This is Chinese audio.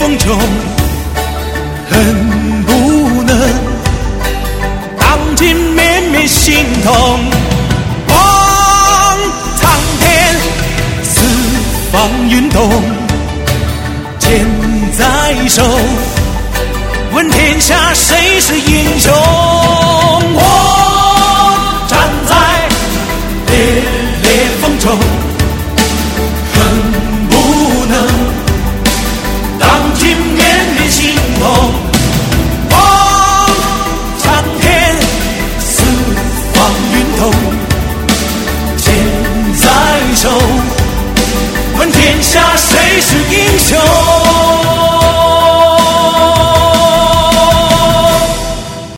风中，恨不能当今绵绵心痛。望苍天，四方云动，剑在手，问天下谁是英雄？我站在烈烈风中，恨不能当今绵绵心痛。望苍天，四方云动，剑在手，问天下谁是英雄？